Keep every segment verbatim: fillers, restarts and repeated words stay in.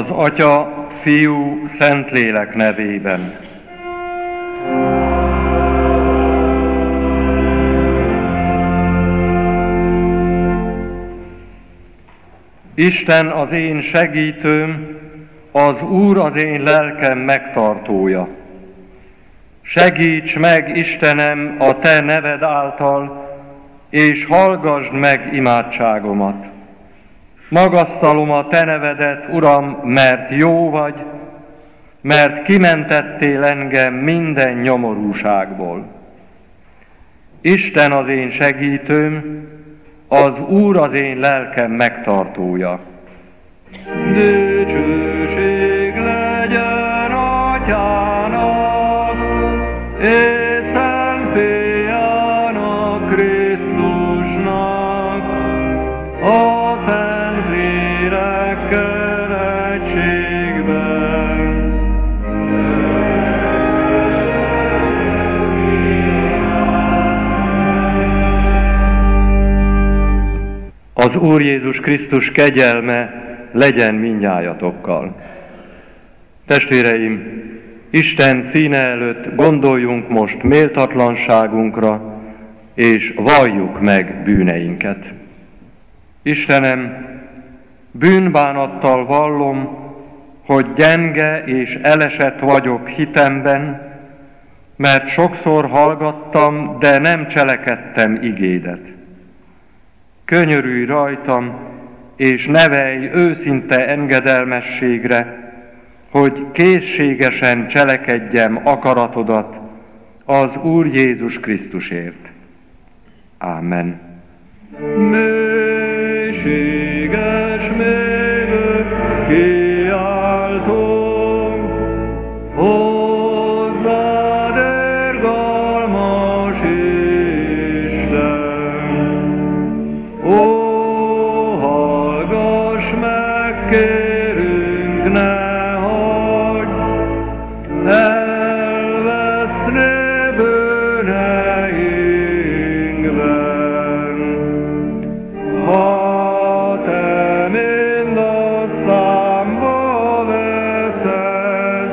Az Atya, Fiú, Szentlélek nevében. Isten az én segítőm, az Úr az én lelkem megtartója. Segíts meg, Istenem, a Te neved által, és hallgasd meg imádságomat. Magasztalom a Te nevedet, Uram, mert jó vagy, mert kimentettél engem minden nyomorúságból. Isten az én segítőm, az Úr az én lelkem megtartója. Dicsőség legyen Atyának, és Szent Fiának, Krisztusnak, a Szent Lélekkel egységben. Az Úr Jézus Krisztus kegyelme legyen mindnyájatokkal. Testvéreim, Isten színe előtt gondoljunk most méltatlanságunkra, és valljuk meg bűneinket. Istenem, bűnbánattal vallom, hogy gyenge és elesett vagyok hitemben, mert sokszor hallgattam, de nem cselekedtem igédet. Könyörülj rajtam, és nevelj őszinte engedelmességre, hogy készségesen cselekedjem akaratodat az Úr Jézus Krisztusért. Ámen. Mélységes mélők kiáltunk, hozzád irgalmas Isten. Ó, hallgass meg, kérünk, ne hagyd elveszni bűneinkben. Ha te mind a számba veszed,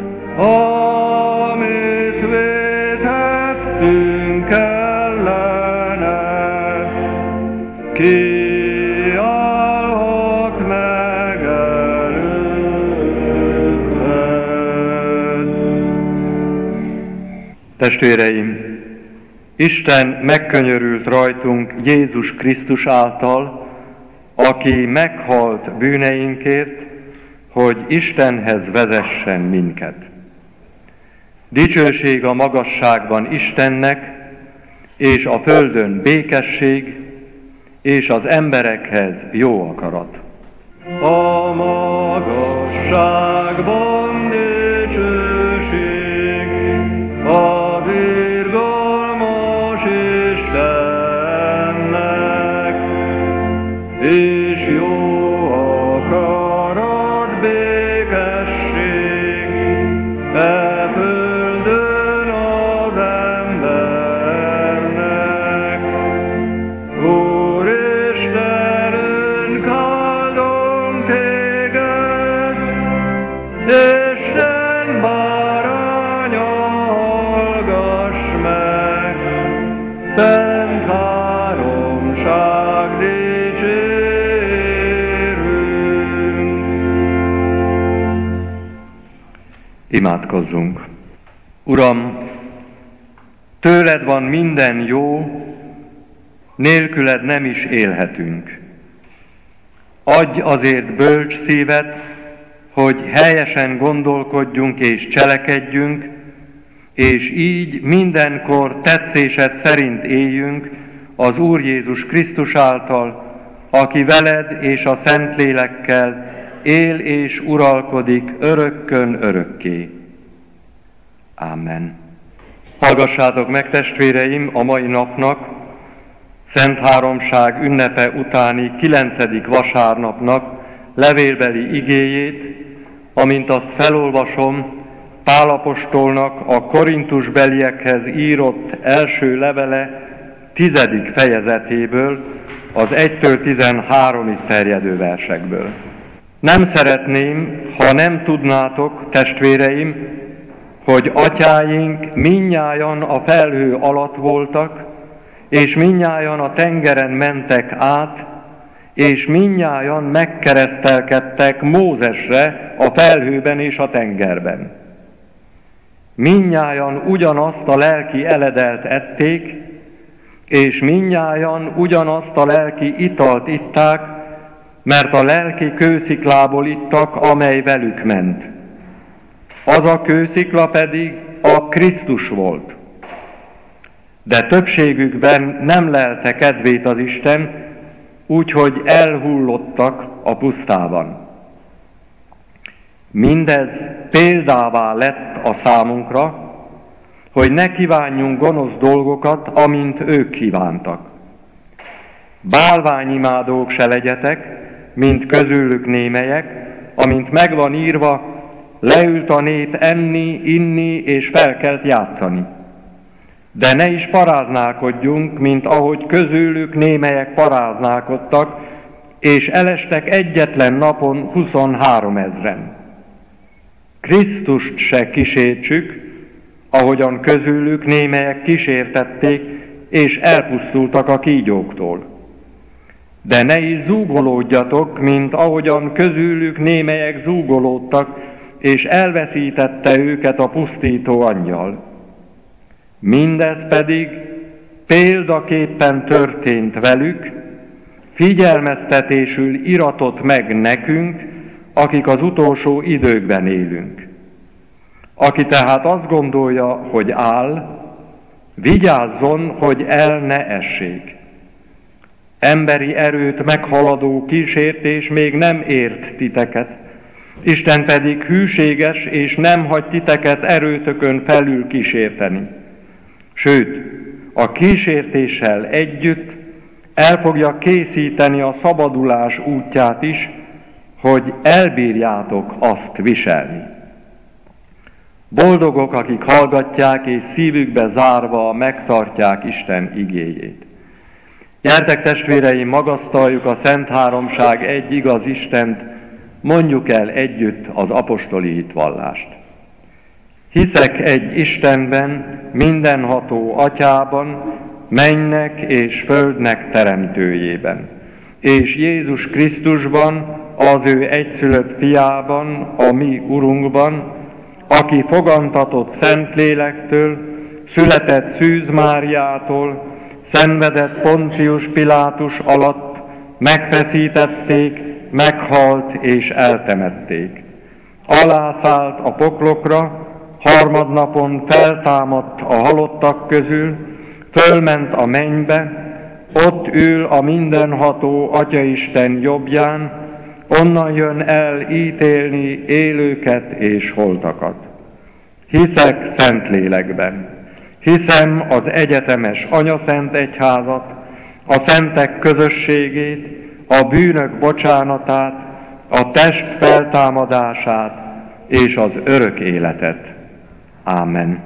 amit vétettünk ellened, kiállhat meg előtted. Testvéreim, Isten megkönyörült rajtunk Jézus Krisztus által, aki meghalt bűneinkért, hogy Istenhez vezessen minket. Dicsőség a magasságban Istennek, és a földön békesség, és az emberekhez jó akarat. A magasságban dicsőség az irgalmas Istennek, és jó akarat, békesség e földön az embernek. Úristenünk, áldunk téged, Isten báránya, hallgass meg, szent háromság dicsérünk. Imádkozzunk. Uram, tőled van minden jó, nélküled nem is élhetünk. Adj azért bölcs szívet, hogy helyesen gondolkodjunk és cselekedjünk, és így mindenkor tetszésed szerint éljünk az Úr Jézus Krisztus által, aki veled és a Szentlélekkel él és uralkodik örökkön örökké. Ámen. Hallgassátok meg, testvéreim, a mai napnak, Szent Háromság ünnepe utáni kilencedik vasárnapnak levélbeli igéjét, amint azt felolvasom Pál apostolnak a korintusbeliekhez írott első levele tizedik fejezetéből, az egytől tizenháromig terjedő versekből. Nem szeretném, ha nem tudnátok, testvéreim, hogy atyáink mindnyájan a felhő alatt voltak, és mindnyájan a tengeren mentek át, és mindnyájan megkeresztelkedtek Mózesre a felhőben és a tengerben. Mindnyájan ugyanazt a lelki eledelt ették, és mindnyájan ugyanazt a lelki italt itták, mert a lelki kősziklából ittak, amely velük ment. Az a kőszikla pedig a Krisztus volt. De többségükben nem lelte kedvét az Isten, úgyhogy elhullottak a pusztában. Mindez példává lett a számunkra, hogy ne kívánjunk gonosz dolgokat, amint ők kívántak. Bálványimádók se legyetek, mint közülük némelyek, amint megvan írva, leült a nép enni, inni és felkelt játszani. De ne is paráználkodjunk, mint ahogy közülük némelyek paráználkodtak, és elestek egyetlen napon huszonhárom ezren. Krisztust se kísértsük, ahogyan közülük némelyek kísértették, és elpusztultak a kígyóktól. De ne is zúgolódjatok, mint ahogyan közülük némelyek zúgolódtak, és elveszítette őket a pusztító angyal. Mindez pedig példaképpen történt velük, figyelmeztetésül iratott meg nekünk, akik az utolsó időkben élünk. Aki tehát azt gondolja, hogy áll, vigyázzon, hogy el ne essék. Emberi erőt meghaladó kísértés még nem ért titeket, Isten pedig hűséges, és nem hagy titeket erőtökön felül kísérteni. Sőt, a kísértéssel együtt el fogja készíteni a szabadulás útját is, hogy elbírjátok azt viselni. Boldogok, akik hallgatják és szívükbe zárva megtartják Isten igéjét. Gyertek, testvéreim, magasztaljuk a Szent Háromság egy igaz Istent, mondjuk el együtt az apostoli hitvallást. Hiszek egy Istenben, mindenható Atyában, mennynek és földnek teremtőjében, és Jézus Krisztusban, az ő egyszülött fiában, a mi Urunkban, aki fogantatott Szentlélektől, született Szűz Máriától, szenvedett Poncius Pilátus alatt, megfeszítették, meghalt és eltemették. Alászállt a poklokra, harmadnapon feltámadt a halottak közül, fölment a mennybe, ott ül a mindenható Atyaisten jobbján, onnan jön el ítélni élőket és holtakat. Hiszek Szentlélekben, hiszem az egyetemes Anyaszent Egyházat, a szentek közösségét, a bűnök bocsánatát, a test feltámadását és az örök életet. Ámen.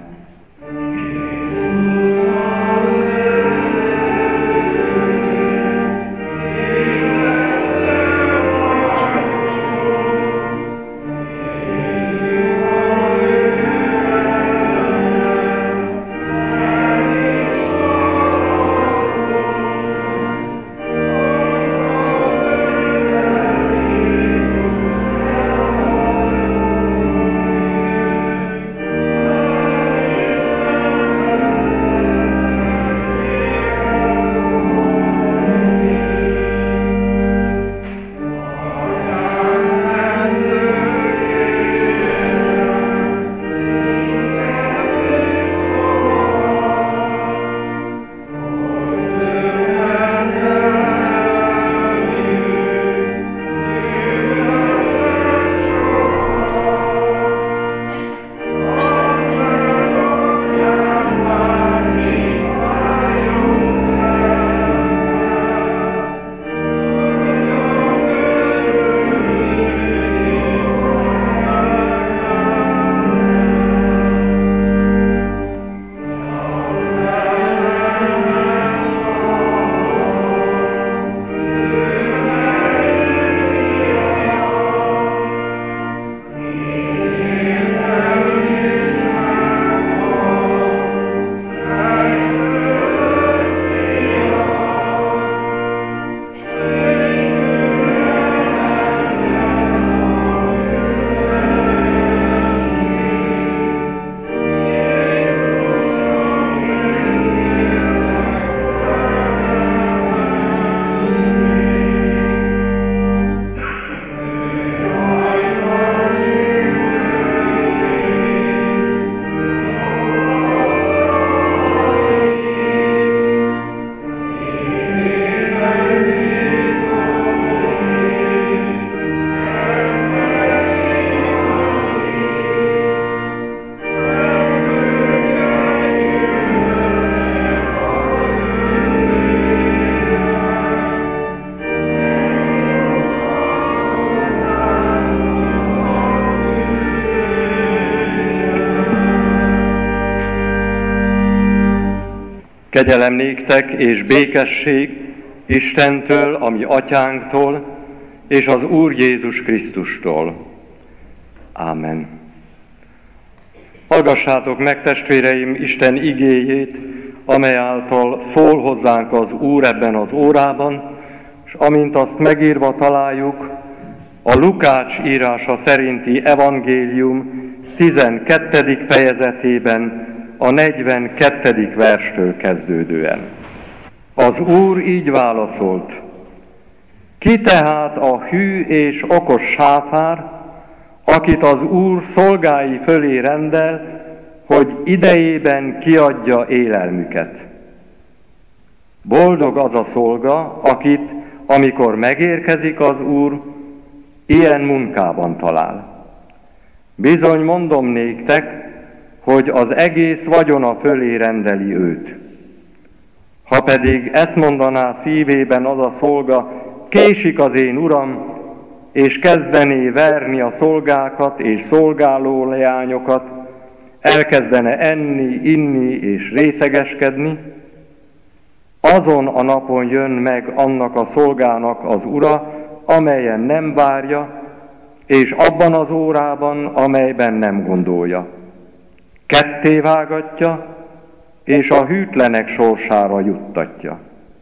Kegyelem néktek és békesség Istentől, a mi atyánktól, és az Úr Jézus Krisztustól. Ámen. Hallgassátok meg, testvéreim, Isten igéjét, amely által szól hozzánk az Úr ebben az órában, és amint azt megírva találjuk, a Lukács írása szerinti evangélium tizenkettedik fejezetében, a negyvenkettedik verstől kezdődően. Az Úr így válaszolt: ki tehát a hű és okos sáfár, akit az Úr szolgái fölé rendel, hogy idejében kiadja élelmüket? Boldog az a szolga, akit, amikor megérkezik az Úr, ilyen munkában talál. Bizony mondom néktek, hogy az egész vagyona fölé rendeli őt. Ha pedig ezt mondaná szívében az a szolga, késik az én uram, és kezdené verni a szolgákat és szolgáló leányokat, elkezdene enni, inni és részegeskedni, azon a napon jön meg annak a szolgának az ura, amelyen nem várja, és abban az órában, amelyben nem gondolja. Ketté vágatja, és a hűtlenek sorsára juttatja.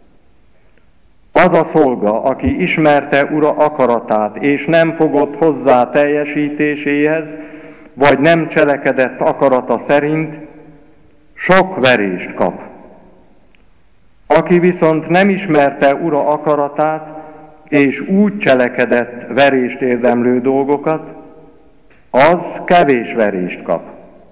Az a szolga, aki ismerte ura akaratát, és nem fogott hozzá teljesítéséhez, vagy nem cselekedett akarata szerint, sok verést kap. Aki viszont nem ismerte ura akaratát, és úgy cselekedett verést érdemlő dolgokat, az kevés verést kap.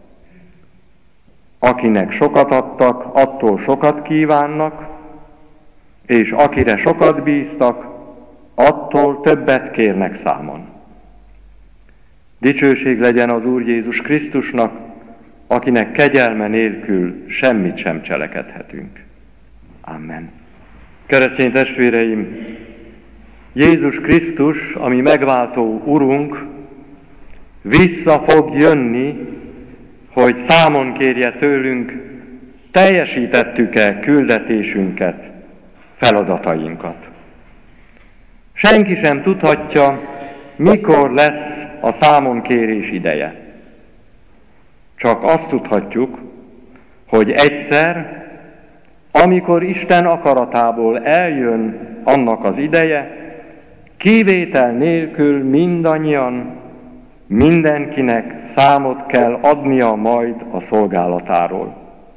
Akinek sokat adtak, attól sokat kívánnak, és akire sokat bíztak, attól többet kérnek számon. Dicsőség legyen az Úr Jézus Krisztusnak, akinek kegyelme nélkül semmit sem cselekedhetünk. Amen. Keresztény testvéreim, Jézus Krisztus, ami megváltó Urunk, vissza fog jönni, hogy számon kérje tőlünk, teljesítettük-e küldetésünket, feladatainkat. Senki sem tudhatja, mikor lesz a számonkérés ideje. Csak azt tudhatjuk, hogy egyszer, amikor Isten akaratából eljön annak az ideje, kivétel nélkül mindannyian, mindenkinek számot kell adnia majd a szolgálatáról.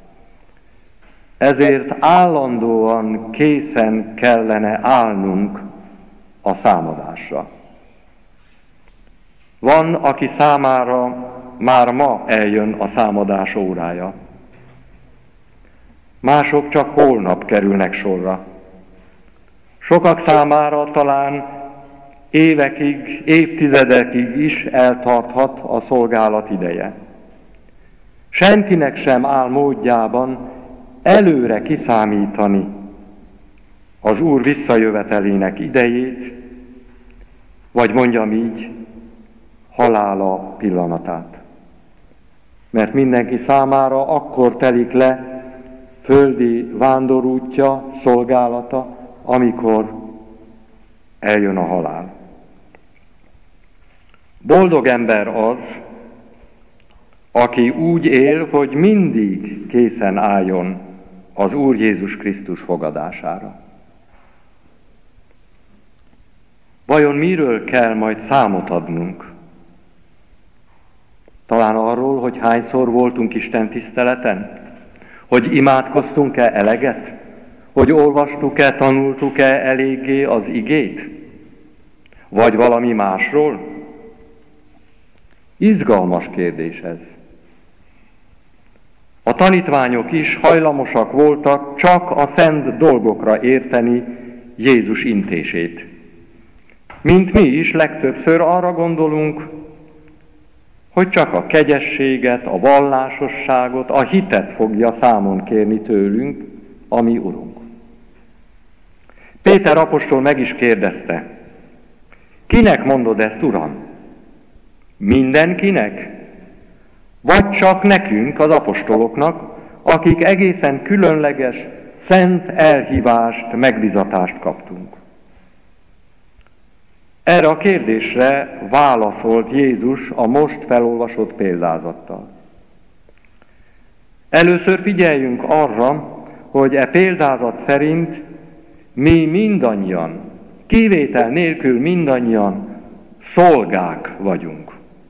Ezért állandóan készen kellene állnunk a számadásra. Van, aki számára már ma eljön a számadás órája. Mások csak holnap kerülnek sorra. Sokak számára talán évekig, évtizedekig is eltarthat a szolgálat ideje. Senkinek sem áll módjában előre kiszámítani az Úr visszajövetelének idejét, vagy mondjam így, halála pillanatát. Mert mindenki számára akkor telik le földi vándorútja, szolgálata, amikor eljön a halál. Boldog ember az, aki úgy él, hogy mindig készen álljon az Úr Jézus Krisztus fogadására. Vajon miről kell majd számot adnunk? Talán arról, hogy hányszor voltunk Isten tiszteleten? Hogy imádkoztunk-e eleget? Hogy olvastuk-e, tanultuk-e eléggé az igét? Vagy valami másról? Izgalmas kérdés ez. A tanítványok is hajlamosak voltak csak a szent dolgokra érteni Jézus intését. Mint mi is legtöbbször arra gondolunk, hogy csak a kegyességet, a vallásosságot, a hitet fogja számon kérni tőlünk, a mi Urunk. Péter apostol meg is kérdezte, kinek mondod ezt, Uram? Mindenkinek? Vagy csak nekünk, az apostoloknak, akik egészen különleges, szent elhívást, megbizatást kaptunk. Erre a kérdésre válaszolt Jézus a most felolvasott példázattal. Először figyeljünk arra, hogy e példázat szerint mi mindannyian, kivétel nélkül mindannyian szolgák vagyunk.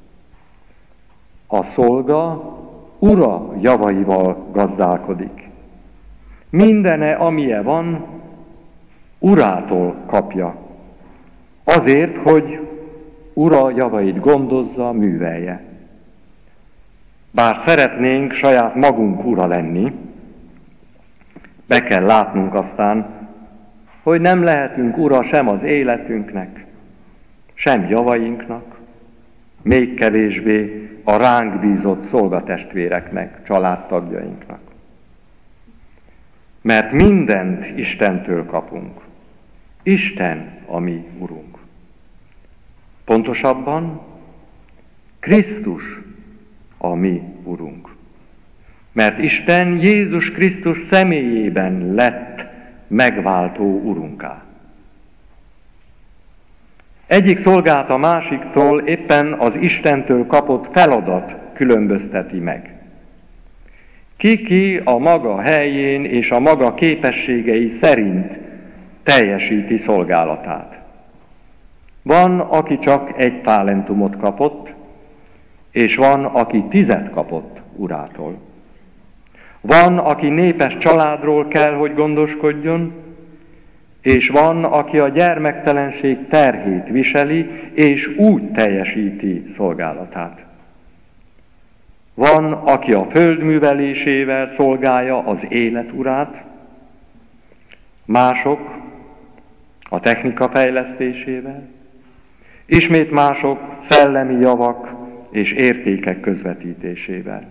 A szolga ura javaival gazdálkodik. Mindene, amilye van, urától kapja. Azért, hogy ura javait gondozza, művelje. Bár szeretnénk saját magunk ura lenni, be kell látnunk aztán, hogy nem lehetünk ura sem az életünknek, sem javainknak, még kevésbé a ránk bízott szolgatestvéreknek, családtagjainknak. Mert mindent Istentől kapunk. Isten a mi urunk. Pontosabban, Krisztus a mi urunk. Mert Isten Jézus Krisztus személyében lett megváltó urunká. Egyik szolgát a másiktól éppen az Istentől kapott feladat különbözteti meg. Ki-ki a maga helyén és a maga képességei szerint teljesíti szolgálatát. Van, aki csak egy talentumot kapott, és van, aki tizet kapott urától. Van, aki népes családról kell, hogy gondoskodjon, és van, aki a gyermektelenség terhét viseli, és úgy teljesíti szolgálatát. Van, aki a föld művelésével szolgálja az élet urát, mások a technika fejlesztésével, ismét mások szellemi javak és értékek közvetítésével.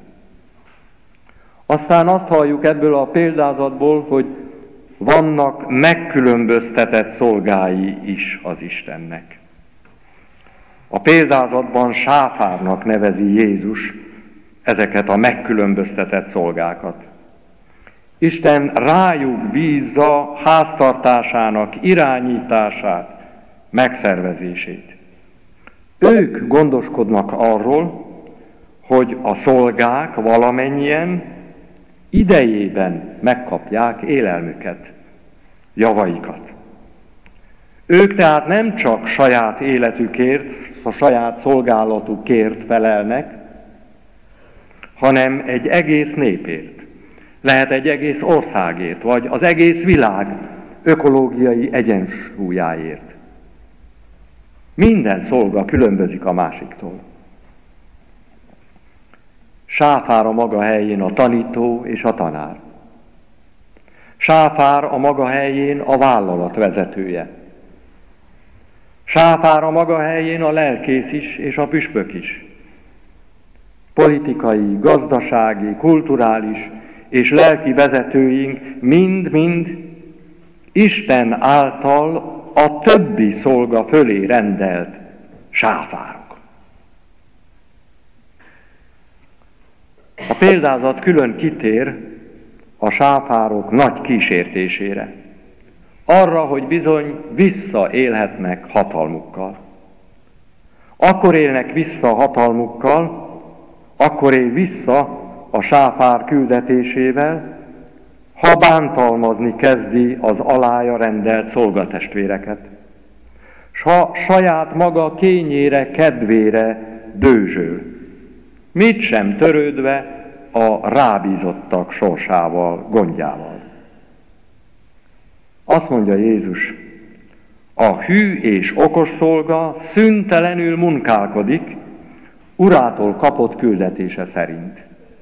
Aztán azt halljuk ebből a példázatból, hogy vannak megkülönböztetett szolgái is az Istennek. A példázatban sáfárnak nevezi Jézus ezeket a megkülönböztetett szolgákat. Isten rájuk bízza háztartásának irányítását, megszervezését. Ők gondoskodnak arról, hogy a szolgák valamennyien idejében megkapják élelmüket, javaikat. Ők tehát nem csak saját életükért, a saját szolgálatukért felelnek, hanem egy egész népért, lehet egy egész országért, vagy az egész világ ökológiai egyensúlyáért. Minden szolga különbözik a másiktól. Sáfár a maga helyén a tanító és a tanár. Sáfár a maga helyén a vállalat vezetője. Sáfár a maga helyén a lelkész is és a püspök is. Politikai, gazdasági, kulturális és lelki vezetőink mind-mind Isten által a többi szolga fölé rendelt sáfárok. A példázat külön kitér a sáfárok nagy kísértésére. Arra, hogy bizony visszaélhetnek hatalmukkal. Akkor élnek vissza hatalmukkal, akkor él vissza a sáfár küldetésével, ha bántalmazni kezdi az alája rendelt szolgatestvéreket, s ha saját maga kényére, kedvére dőzsöl, mit sem törődve a rábízottak sorsával, gondjával. Azt mondja Jézus, a hű és okos szolga szüntelenül munkálkodik, urától kapott küldetése szerint,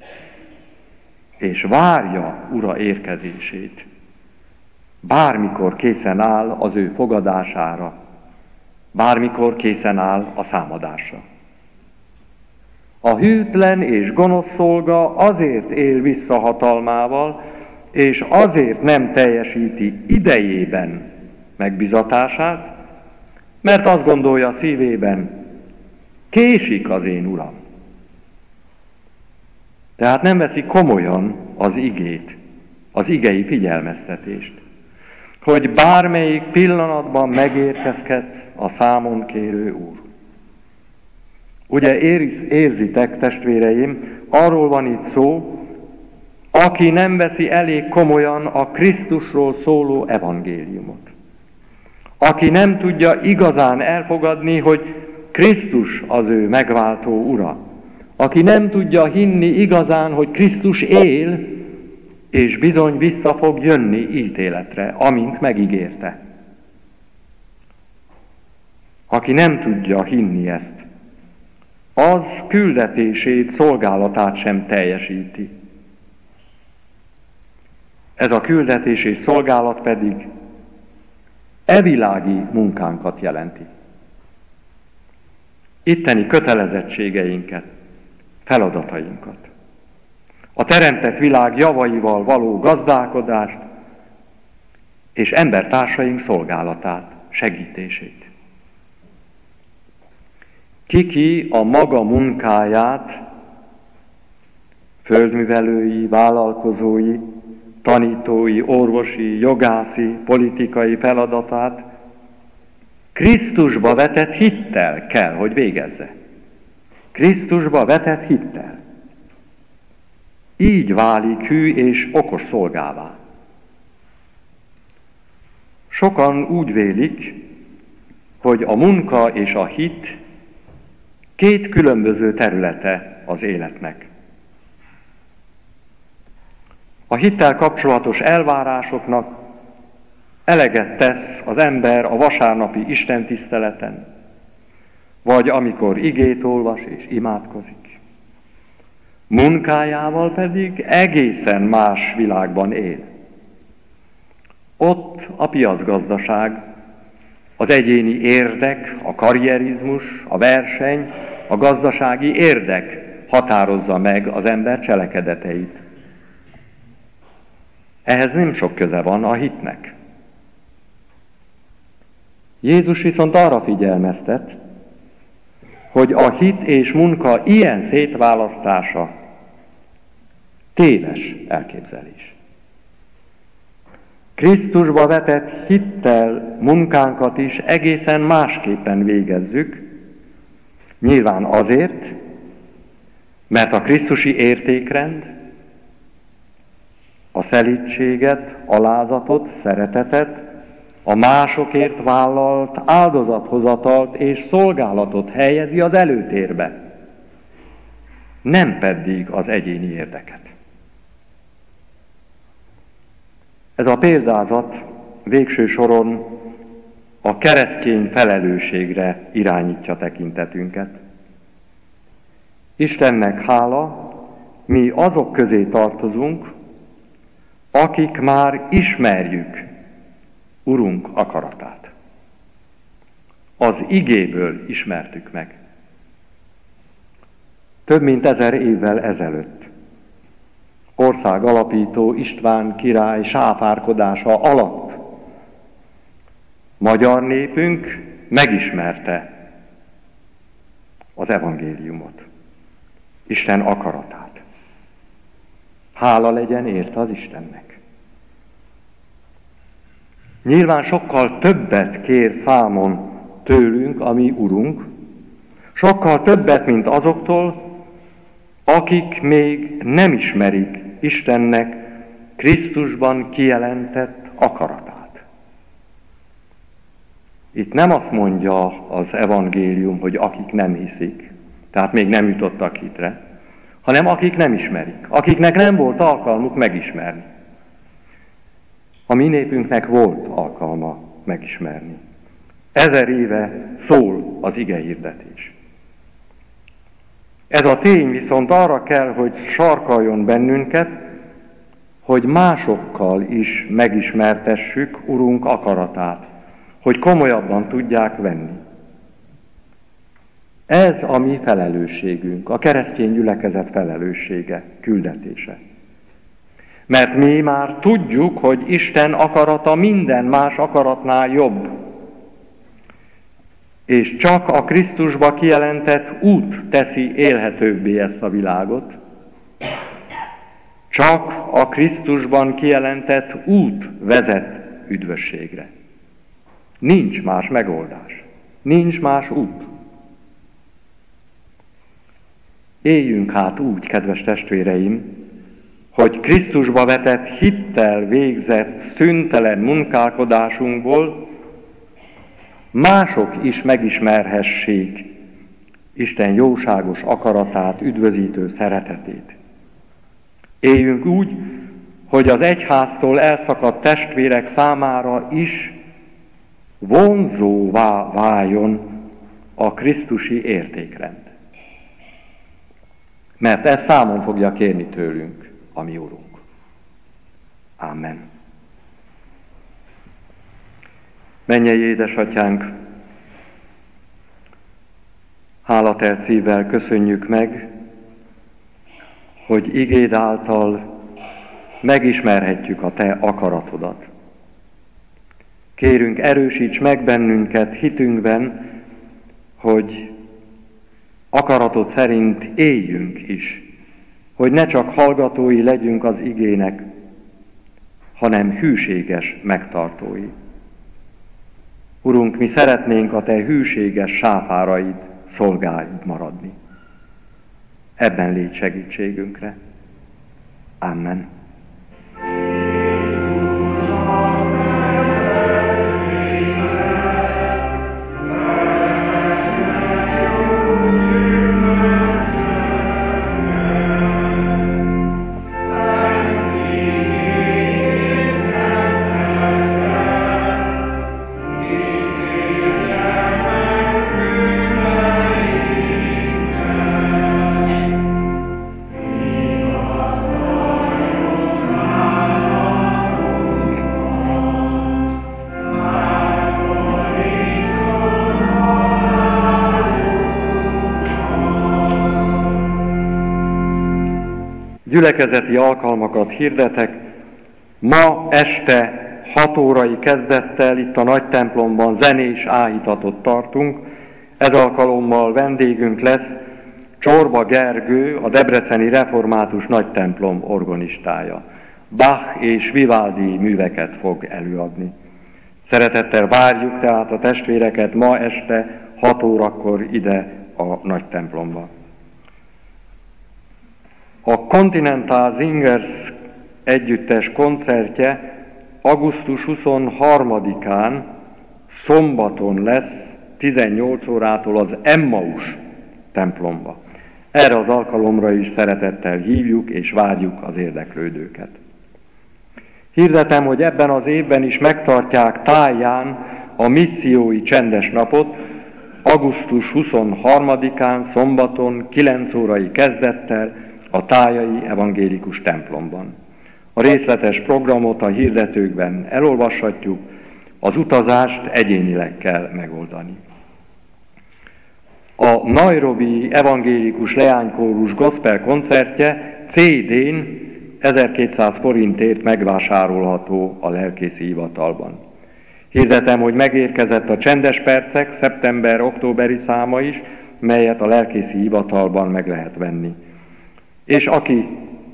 és várja ura érkezését. Bármikor készen áll az ő fogadására, bármikor készen áll a számadásra. A hűtlen és gonosz szolga azért él vissza hatalmával, és azért nem teljesíti idejében megbizatását, mert azt gondolja szívében, késik az én uram. Tehát nem veszi komolyan az igét, az igei figyelmeztetést, hogy bármelyik pillanatban megérkezhet a számon kérő Úr. Ugye érzitek, testvéreim, arról van itt szó, aki nem veszi elég komolyan a Krisztusról szóló evangéliumot. Aki nem tudja igazán elfogadni, hogy Krisztus az ő megváltó ura. Aki nem tudja hinni igazán, hogy Krisztus él, és bizony vissza fog jönni ítéletre, amint megígérte. Aki nem tudja hinni ezt, az küldetését, szolgálatát sem teljesíti. Ez a küldetés és szolgálat pedig evilági munkánkat jelenti. Itteni kötelezettségeinket, feladatainkat. A teremtett világ javaival való gazdálkodást és embertársaink szolgálatát, segítését. Kiki a maga munkáját, földművelői, vállalkozói, tanítói, orvosi, jogászi, politikai feladatát Krisztusba vetett hittel kell, hogy végezze. Krisztusba vetett hittel. Így válik hű és okos szolgává. Sokan úgy vélik, hogy a munka és a hit két különböző területe az életnek. A hittel kapcsolatos elvárásoknak eleget tesz az ember a vasárnapi istentiszteleten, vagy amikor igét olvas és imádkozik. Munkájával pedig egészen más világban él. Ott a piacgazdaság, az egyéni érdek, a karrierizmus, a verseny, a gazdasági érdek határozza meg az ember cselekedeteit. Ehhez nem sok köze van a hitnek. Jézus viszont arra figyelmeztet, hogy a hit és munka ilyen szétválasztása téves elképzelés. Krisztusba vetett hittel munkánkat is egészen másképpen végezzük, nyilván azért, mert a krisztusi értékrend, a szelídséget, alázatot, szeretetet, a másokért vállalt áldozathozatalt és szolgálatot helyezi az előtérbe, nem pedig az egyéni érdeket. Ez a példázat végső soron a keresztény felelősségre irányítja tekintetünket. Istennek hála, mi azok közé tartozunk, akik már ismerjük Urunk akaratát. Az igéből ismertük meg. Több mint ezer évvel ezelőtt ország alapító István király sáfárkodása alatt magyar népünk megismerte az evangéliumot, Isten akaratát. Hála legyen érte az Istennek. Nyilván sokkal többet kér számon tőlünk a mi Urunk, sokkal többet, mint azoktól, akik még nem ismerik Istennek Krisztusban kijelentett akaratát. Itt nem azt mondja az evangélium, hogy akik nem hiszik, tehát még nem jutottak hitre, hanem akik nem ismerik, akiknek nem volt alkalmuk megismerni. A mi népünknek volt alkalma megismerni. Ezer éve szól az igehirdetés. Ez a tény viszont arra kell, hogy sarkaljon bennünket, hogy másokkal is megismertessük Urunk akaratát, hogy komolyabban tudják venni. Ez a mi felelősségünk, a keresztény gyülekezet felelőssége, küldetése. Mert mi már tudjuk, hogy Isten akarata minden más akaratnál jobb. És csak a Krisztusba kijelentett út teszi élhetőbbé ezt a világot. Csak a Krisztusban kijelentett út vezet üdvösségre. Nincs más megoldás. Nincs más út. Éljünk hát úgy, kedves testvéreim, hogy Krisztusba vetett hittel végzett szüntelen munkálkodásunkból mások is megismerhessék Isten jóságos akaratát, üdvözítő szeretetét. Éljünk úgy, hogy az egyháztól elszakadt testvérek számára is vonzóvá váljon a krisztusi értékrend. Mert ezt számon fogja kérni tőlünk a mi Urunk. Amen. Mennyei édesatyánk, hálatelt szívvel köszönjük meg, hogy igéd által megismerhetjük a te akaratodat. Kérünk, erősíts meg bennünket hitünkben, hogy akaratod szerint éljünk is, hogy ne csak hallgatói legyünk az igének, hanem hűséges megtartói. Urunk, mi szeretnénk a te hűséges sáfáraid, szolgáid maradni. Ebben légy segítségünkre. Amen. Gyülekezeti alkalmakat hirdetek. Ma este hat órai kezdettel itt a nagy templomban zenés áhítatot tartunk. Ez alkalommal vendégünk lesz Csorba Gergő, a debreceni református nagy templom organistája. Bach és Vivaldi műveket fog előadni. Szeretettel várjuk tehát a testvéreket ma este hat órakor ide a nagy templomba. A Continental Singers együttes koncertje augusztus huszonharmadikán szombaton lesz tizennyolc órától az Emmaus templomba. Erre az alkalomra is szeretettel hívjuk és várjuk az érdeklődőket. Hirdetem, hogy ebben az évben is megtartják Táján a missziói csendes napot, augusztus huszonharmadikán szombaton kilenc órai kezdettel a tájai evangélikus templomban. A részletes programot a hirdetőkben elolvashatjuk, az utazást egyénileg kell megoldani. A Nairobi evangélikus leánykórus gospel koncertje cé dén ezerkétszáz forintért megvásárolható a lelkészi hivatalban. Hirdetem, hogy megérkezett a Csendes Percek szeptember-októberi száma is, melyet a lelkészi hivatalban meg lehet venni. És aki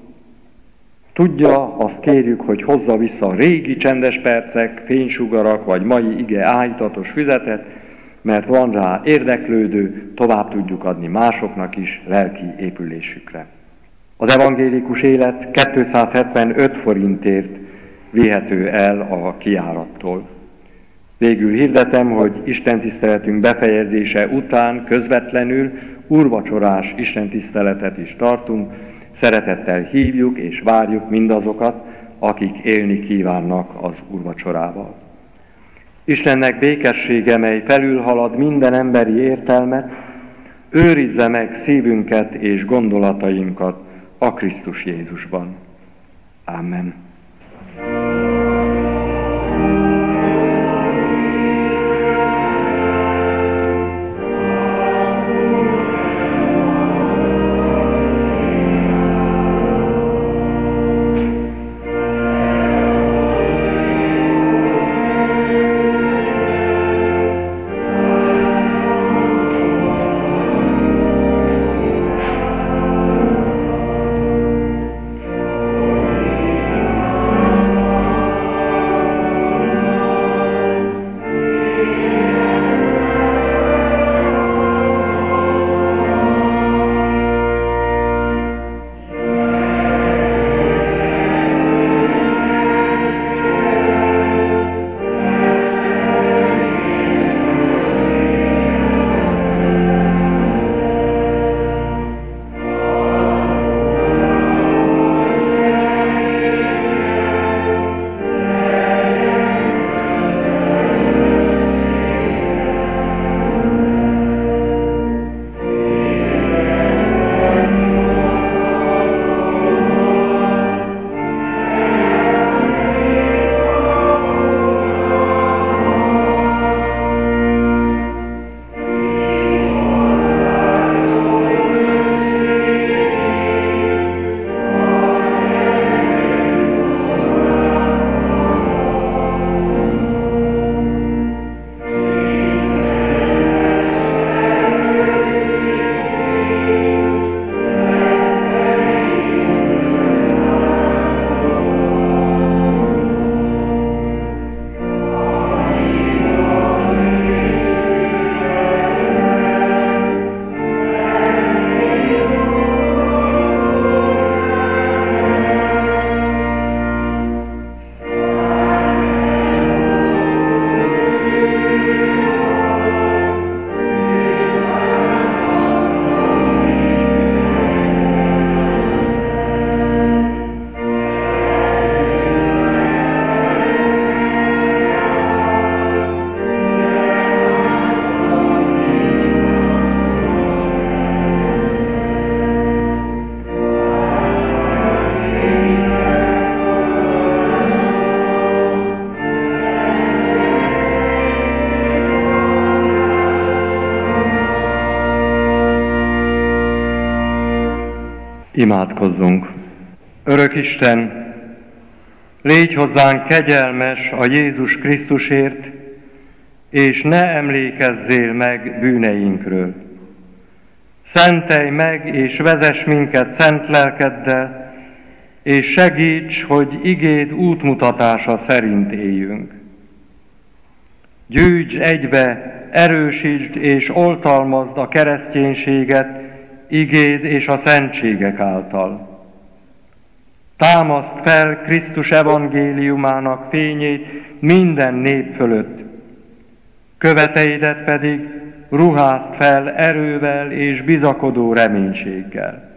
tudja, azt kérjük, hogy hozza vissza a régi Csendes Percek, fénysugarak vagy mai ige áhítatos füzetet, mert van rá érdeklődő, tovább tudjuk adni másoknak is lelki épülésükre. Az evangélikus élet kétszázhetvenöt forintért vihető el a kijárattól. Végül hirdetem, hogy istentiszteletünk befejezése után közvetlenül úrvacsorás istentiszteletet is tartunk. Szeretettel hívjuk és várjuk mindazokat, akik élni kívánnak az úrvacsorával. Istennek békessége, mely felülhalad minden emberi értelmet, őrizze meg szívünket és gondolatainkat a Krisztus Jézusban. Amen. Imádkozzunk! Örök Isten, légy hozzánk kegyelmes a Jézus Krisztusért, és ne emlékezzél meg bűneinkről. Szentelj meg és vezess minket szent lelkeddel, és segíts, hogy igéd útmutatása szerint éljünk. Gyűjts egybe, erősítsd és oltalmazd a kereszténységet igéd és a szentségek által. Támaszd fel Krisztus evangéliumának fényét minden nép fölött, követeidet pedig ruházd fel erővel és bizakodó reménységgel.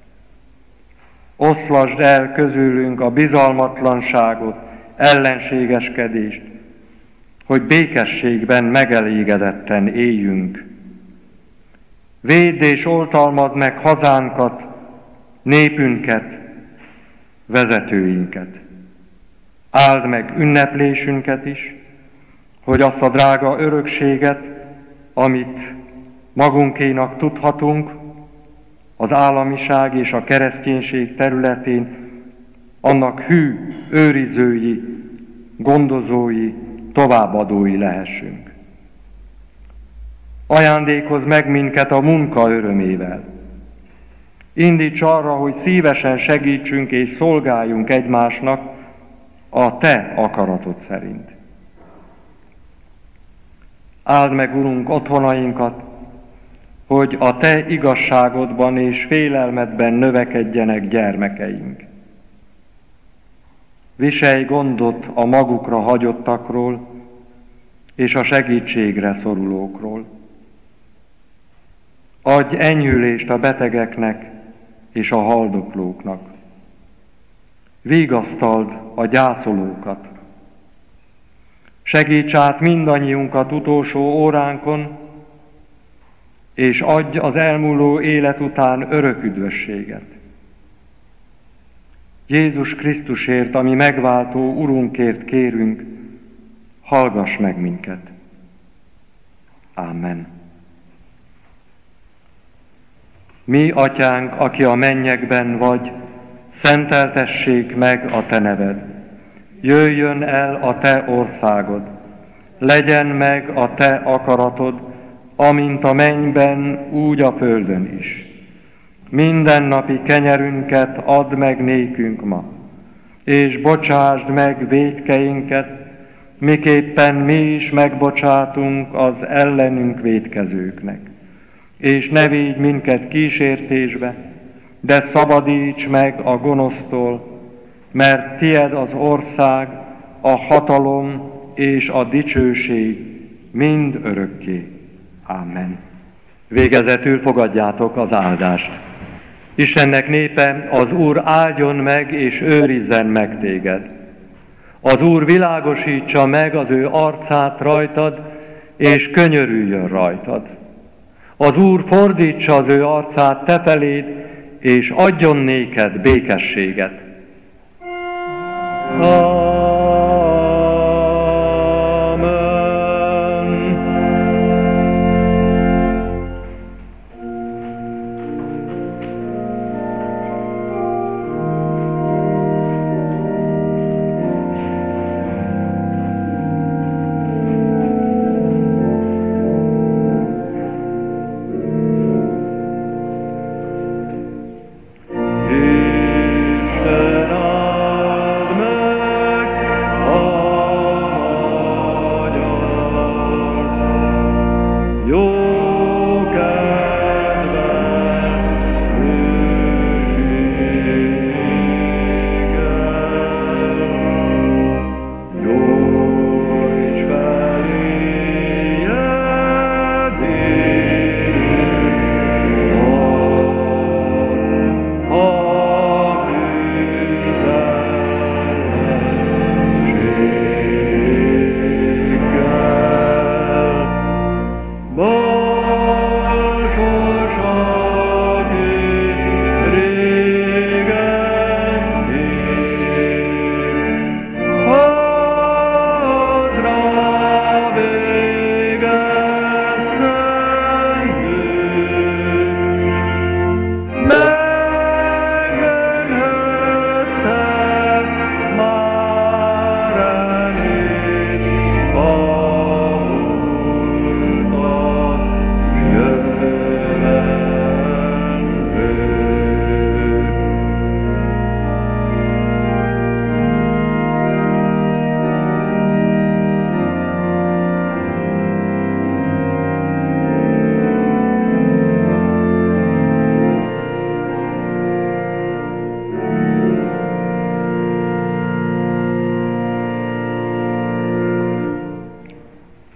Oszlasd el közülünk a bizalmatlanságot, ellenségeskedést, hogy békességben megelégedetten éljünk. Védd és oltalmazd meg hazánkat, népünket, vezetőinket. Áld meg ünneplésünket is, hogy azt a drága örökséget, amit magunkénak tudhatunk, az államiság és a kereszténység területén, annak hű őrizői, gondozói, továbbadói lehessünk. Ajándékozz meg minket a munka örömével. Indíts arra, hogy szívesen segítsünk és szolgáljunk egymásnak a Te akaratod szerint. Áld meg, Urunk, otthonainkat, hogy a Te igazságodban és félelmedben növekedjenek gyermekeink. Viselj gondot a magukra hagyottakról és a segítségre szorulókról. Adj enyhülést a betegeknek és a haldoklóknak. Vigasztald a gyászolókat. Segíts át mindannyiunkat utolsó óránkon, és adj az elmúló élet után örök üdvösséget. Jézus Krisztusért, ami megváltó Urunkért kérünk, hallgass meg minket. Ámen. Mi, Atyánk, aki a mennyekben vagy, szenteltessék meg a Te neved. Jöjjön el a Te országod. Legyen meg a Te akaratod, amint a mennyben, úgy a földön is. Mindennapi kenyerünket add meg nékünk ma, és bocsásd meg vétkeinket, miképpen mi is megbocsátunk az ellenünk vétkezőknek. És ne védj minket kísértésbe, de szabadíts meg a gonosztól, mert tied az ország, a hatalom és a dicsőség mind örökké. Ámen. Végezetül fogadjátok az áldást. Istennek népe, az Úr áldjon meg és őrizzen meg téged. Az Úr világosítsa meg az ő arcát rajtad, és könyörüljön rajtad. Az Úr fordítsa az ő arcát te feléd, és adjon néked békességet. Amen. Isten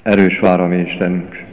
erős vára mi Istenünk.